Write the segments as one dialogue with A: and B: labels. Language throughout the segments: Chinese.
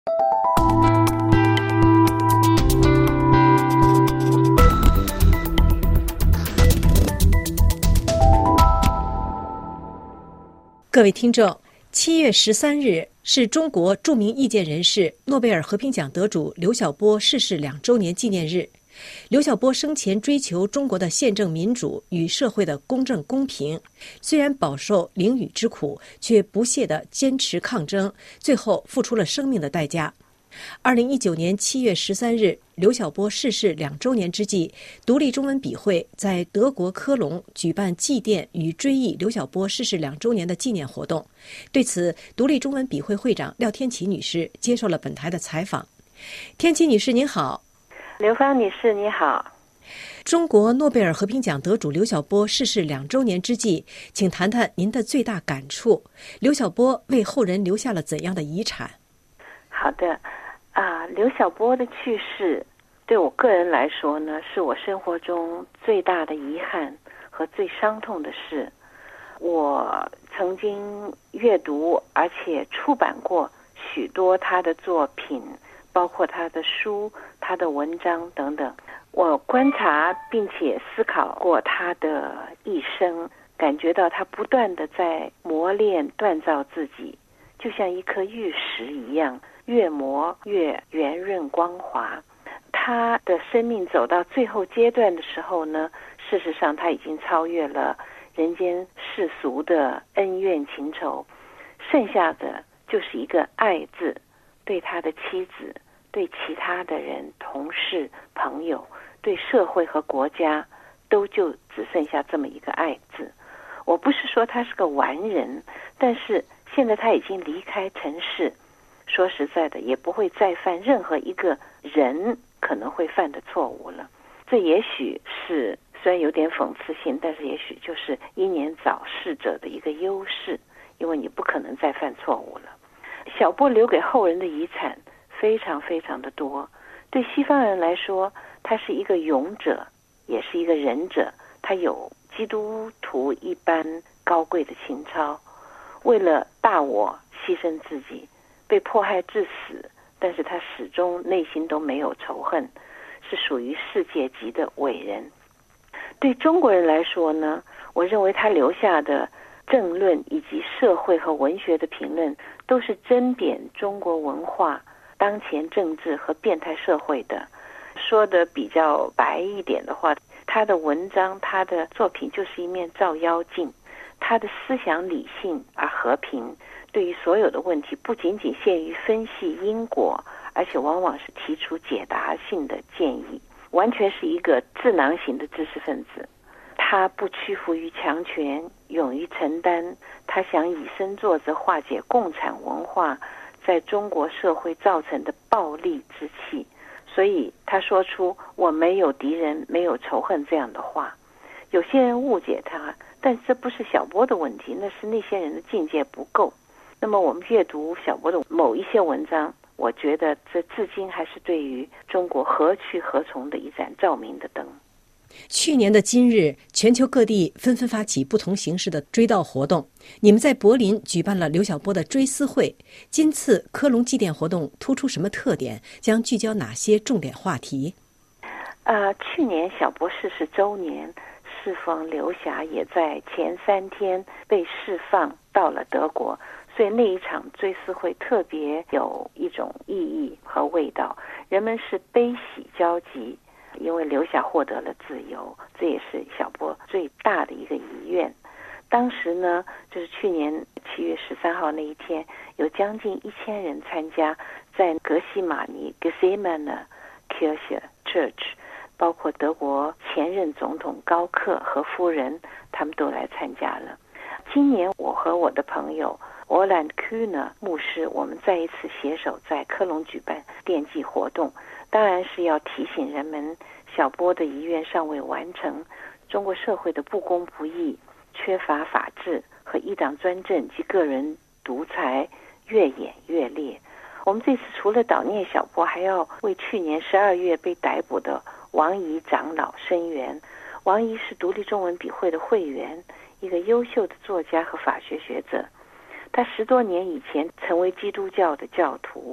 A: 各位听众，7月13日是中国著名意见人士、诺贝尔和平奖得主刘晓波逝世2周年纪念日。刘晓波生前追求中国的宪政民主与社会的公正公平，虽然饱受凌辱之苦，却不懈地坚持抗争，最后付出了生命的代价。2019年7月13日，刘晓波逝世2周年之际，独立中文笔会在德国科隆举办祭奠与追忆刘晓波逝世2周年的纪念活动。对此，独立中文笔会会长廖天琪女士接受了本台的采访。天琪女士您好。
B: 刘芳女士你好。
A: 中国诺贝尔和平奖得主刘晓波逝世2周年之际，请谈谈您的最大感触。刘晓波为后人留下了怎样的遗产？
B: 好的，刘晓波的去世对我个人来说呢，是我生活中最大的遗憾和最伤痛的事。我曾经阅读而且出版过许多他的作品，包括他的书、他的文章等等。我观察并且思考过他的一生，感觉到他不断地在磨练锻造自己，就像一颗玉石一样，越磨越圆润光滑。他的生命走到最后阶段的时候呢，事实上他已经超越了人间世俗的恩怨情仇，剩下的就是一个爱字，对他的妻子，对其他的人、同事、朋友，对社会和国家，都就只剩下这么一个爱字。我不是说他是个完人，但是现在他已经离开尘世，说实在的，也不会再犯任何一个人可能会犯的错误了。这也许是虽然有点讽刺性，但是也许就是英年早逝者的一个优势，因为你不可能再犯错误了。晓波留给后人的遗产非常非常的多。对西方人来说，他是一个勇者，也是一个仁者，他有基督徒一般高贵的情操，为了大我牺牲自己，被迫害致死，但是他始终内心都没有仇恨，是属于世界级的伟人。对中国人来说呢，我认为他留下的政论以及社会和文学的评论，都是针砭中国文化、当前政治和变态社会的。说的比较白一点的话，他的文章、他的作品就是一面照妖镜，他的思想理性而和平，对于所有的问题不仅仅限于分析因果，而且往往是提出解答性的建议，完全是一个智囊型的知识分子。他不屈服于强权，勇于承担，他想以身作则，化解共产文化在中国社会造成的暴戾之气，所以他说出我没有敌人，没有仇恨这样的话。有些人误解他，但这不是晓波的问题，那是那些人的境界不够。那么我们阅读晓波的某一些文章，我觉得这至今还是对于中国何去何从的一盏照明的灯。
A: 去年的今日，全球各地纷纷发起不同形式的追悼活动。你们在柏林举办了刘晓波的追思会，今次科隆祭奠活动突出什么特点？将聚焦哪些重点话题？
B: 去年晓波逝世周年，适逢刘霞也在前3天被释放到了德国，所以那一场追思会特别有一种意义和味道。人们是悲喜交集，因为刘霞获得了自由，这也是晓波最大的一个遗愿。当时呢，就是去年7月13号那一天，有将近1000人参加，在格西马尼 Gethsemane Kirche Church， 包括德国前任总统高克和夫人，他们都来参加了。今年我和我的朋友Orland Kühner 牧师，我们再一次携手在科隆举办奠祭活动，当然是要提醒人们，晓波的遗愿尚未完成，中国社会的不公不义、缺乏法治和一党专政及个人独裁越演越烈。我们这次除了悼念晓波，还要为去年12月被逮捕的王怡长老声援。王怡是独立中文笔会的会员，一个优秀的作家和法学学者。他10多年以前成为基督教的教徒，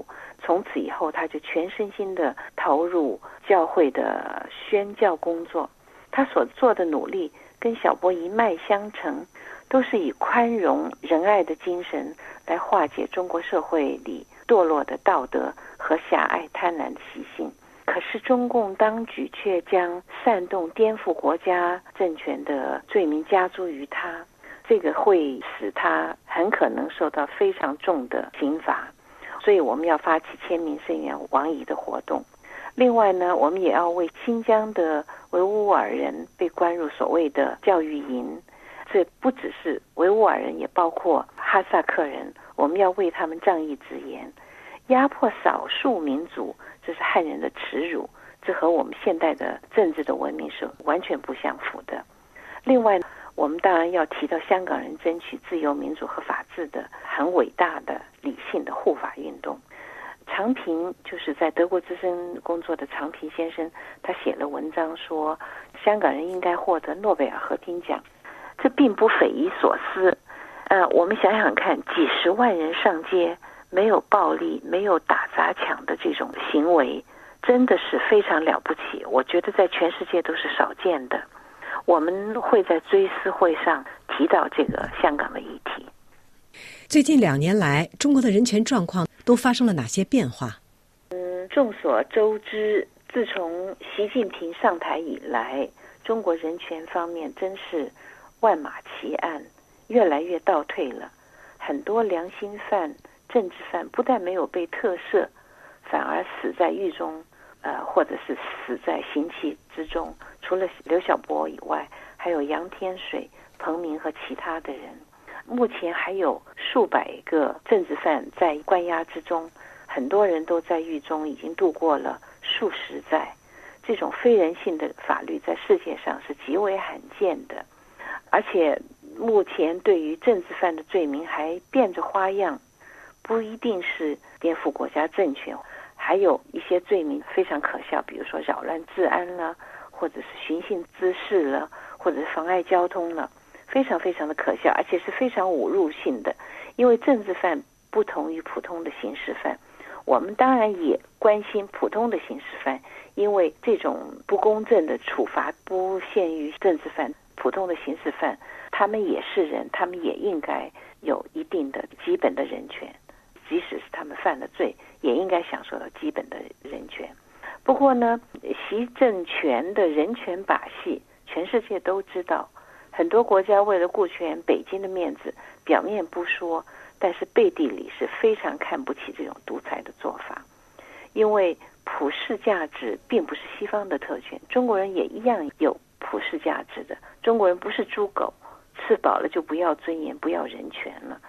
B: 从此以后他就全身心的投入教会的宣教工作。他所做的努力跟小波一脉相承，都是以宽容仁爱的精神来化解中国社会里堕落的道德和狭隘贪婪的习性。可是中共当局却将煽动颠覆国家政权的罪名加诸于他，这个会使他很可能受到非常重的刑罚。所以我们要发起签名声援王毅的活动。另外呢，我们也要为新疆的维吾尔人被关入所谓的教育营，这不只是维吾尔人，也包括哈萨克人，我们要为他们仗义直言。压迫少数民族，这是汉人的耻辱，这和我们现代的政治的文明是完全不相符的。另外，我们当然要提到香港人争取自由民主和法治的很伟大的理性的护法运动。常平就是在德国之声工作的常平先生，他写了文章说香港人应该获得诺贝尔和平奖，这并不匪夷所思。我们想想看，几十万人上街，没有暴力，没有打砸抢的这种行为，真的是非常了不起，我觉得在全世界都是少见的。我们会在追思会上提到这个香港的议题。
A: 最近2年来，中国的人权状况都发生了哪些变化？
B: 众所周知，自从习近平上台以来，中国人权方面真是万马齐喑，越来越倒退了。很多良心犯、政治犯不但没有被特赦，反而死在狱中，或者是死在刑期之中。除了刘晓波以外，还有杨天水、彭明和其他的人。目前还有数百个政治犯在关押之中，很多人都在狱中已经度过了数十载。这种非人性的法律在世界上是极为罕见的，而且目前对于政治犯的罪名还变着花样，不一定是颠覆国家政权，还有一些罪名非常可笑，比如说扰乱治安了，或者是寻衅滋事了，或者是妨碍交通了，非常非常的可笑，而且是非常侮辱性的。因为政治犯不同于普通的刑事犯，我们当然也关心普通的刑事犯，因为这种不公正的处罚不限于政治犯，普通的刑事犯他们也是人，他们也应该有一定的基本的人权，即使是他们犯了罪，也应该享受到基本的人权。不过呢，习政权的人权把戏全世界都知道，很多国家为了顾全北京的面子，表面不说，但是背地里是非常看不起这种独裁的做法。因为普世价值并不是西方的特权，中国人也一样有普世价值的。中国人不是猪狗，吃饱了就不要尊严，不要人权了。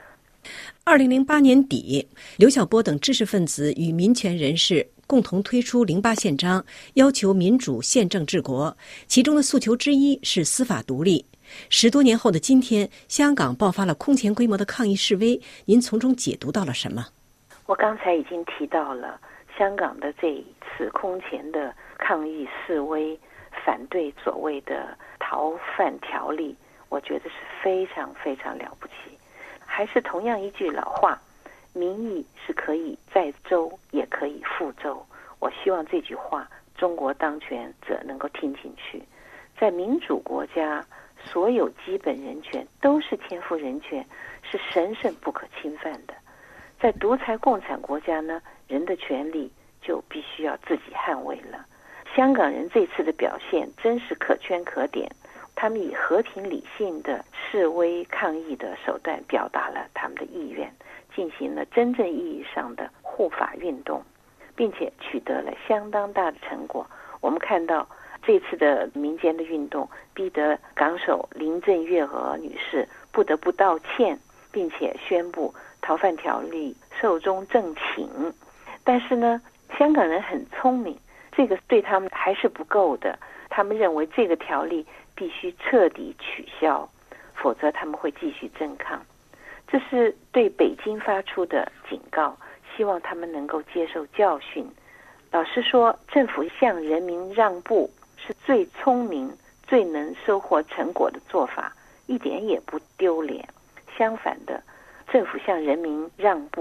A: 2008年底，刘晓波等知识分子与民权人士共同推出08宪章，要求民主宪政治国，其中的诉求之一是司法独立。10多年后的今天，香港爆发了空前规模的抗议示威，您从中解读到了什么？
B: 我刚才已经提到了香港的这一次空前的抗议示威，反对所谓的逃犯条例，我觉得是非常非常了不起。还是同样一句老话，民意是可以载舟也可以覆舟。我希望这句话中国当权者能够听进去。在民主国家，所有基本人权都是天赋人权，是神圣不可侵犯的。在独裁共产国家呢，人的权利就必须要自己捍卫了。香港人这次的表现真是可圈可点，他们以和平理性的示威抗议的手段表达了他们的意愿，进行了真正意义上的护法运动，并且取得了相当大的成果。我们看到这次的民间的运动逼得港首林郑月娥女士不得不道歉，并且宣布逃犯条例寿终正寝。但是呢，香港人很聪明，这个对他们还是不够的，他们认为这个条例必须彻底取消，否则他们会继续争抗。这是对北京发出的警告，希望他们能够接受教训。老实说，政府向人民让步是最聪明、最能收获成果的做法，一点也不丢脸。相反的，政府向人民让步，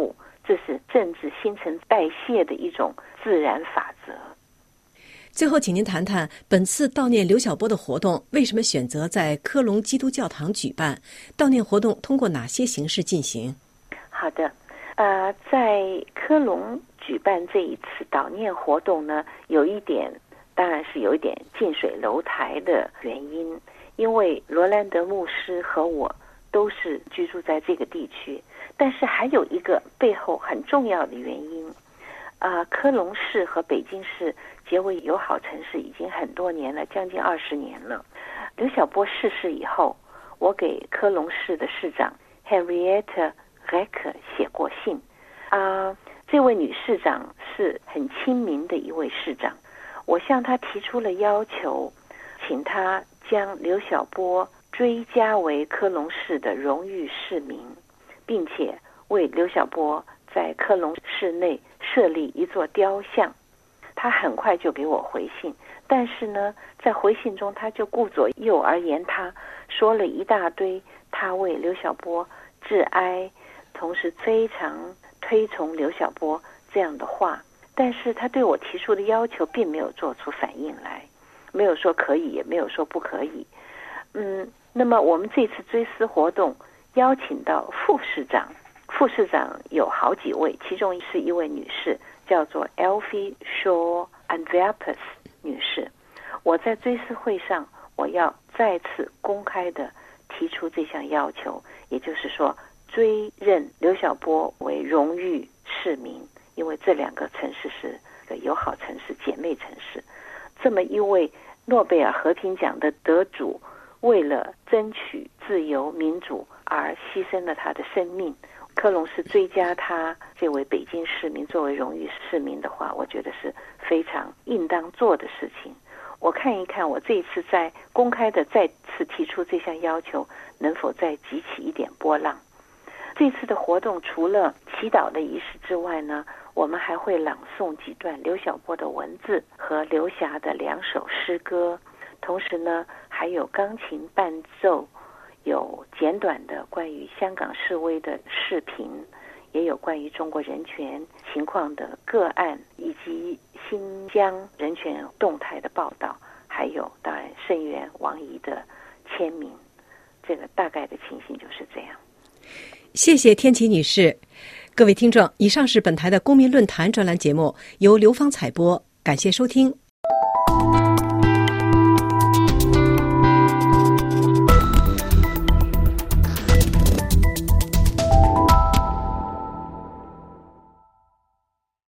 B: 这是政治新陈代谢的一种自然法则。
A: 最后请您谈谈本次悼念刘晓波的活动为什么选择在科隆基督教堂举办，悼念活动通过哪些形式进行？
B: 好的，在科隆举办这一次悼念活动呢，当然是有一点近水楼台的原因，因为罗兰德牧师和我都是居住在这个地区，但是还有一个背后很重要的原因。科隆市和北京市结为友好城市已经很多年了，将近20年了。刘晓波逝世以后，我给科隆市的市长 Henriette Reck 写过信。这位女市长是很亲民的一位市长，我向她提出了要求，请她将刘晓波追加为科隆市的荣誉市民，并且为刘晓波在科隆市内设立一座雕像。他很快就给我回信，但是呢，在回信中他就顾左右而言他，说了一大堆他为刘晓波致哀，同时非常推崇刘晓波这样的话，但是他对我提出的要求并没有做出反应来，没有说可以，也没有说不可以。那么我们这次追思活动邀请到副市长有好几位，其中是一位女士，叫做 Elfie Shaw Antwerpes 女士。我在追思会上，我要再次公开的提出这项要求，也就是说，追认刘晓波为荣誉市民，因为这2个城市是个友好城市、姐妹城市。这么一位诺贝尔和平奖的得主，为了争取自由民主而牺牲了他的生命，科隆市追加他这位北京市民作为荣誉市民的话，我觉得是非常应当做的事情。我看一看我这一次在公开的再次提出这项要求，能否再激起一点波浪。这次的活动除了祈祷的仪式之外呢，我们还会朗诵几段刘晓波的文字和刘霞的2首诗歌，同时呢还有钢琴伴奏，有简短的关于香港示威的视频，也有关于中国人权情况的个案，以及新疆人权动态的报道，还有当然声援王怡的签名。这个大概的情形就是这样。
A: 谢谢天琪女士。各位听众，以上是本台的公民论坛专栏节目，由刘芳采播，感谢收听。